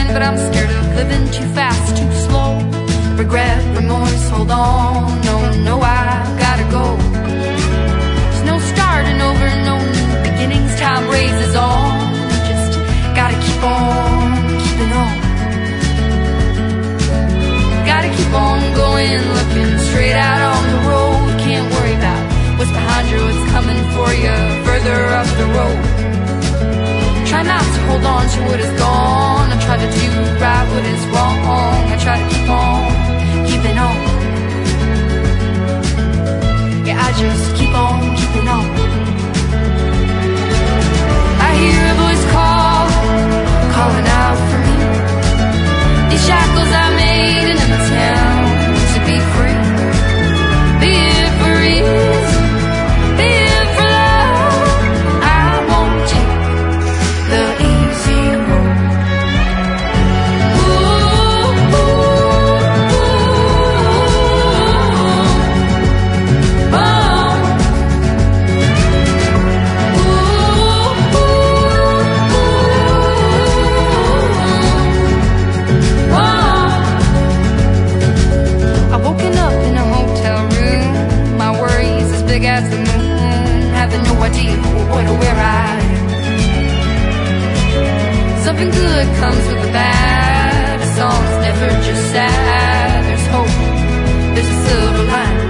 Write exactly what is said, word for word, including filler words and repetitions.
but I'm scared of living too fast, too slow. Regret, remorse, hold on. No, no, I gotta go. There's no starting over, no new beginnings. Time raises on. Just gotta keep on keeping on. Gotta keep on going, looking straight out on the road. Can't worry about what's behind you, what's coming for you further up the road. Try not to hold on to what is gone. I try to do right what is wrong. I try to keep on keeping on. Yeah, I just keep on keeping on. I hear a voice call, calling out for me. These shackles I made in an attempt to be free. Be it for ease, be it for love. I won't take the easy road. Ooh, ooh, ooh, oh. Ooh, ooh, oh. I've woken up in a hotel room. My worries as big as the moon. Having no idea what or where I am. Something good comes with the bad. A song's never just sad. There's hope, there's a silver line.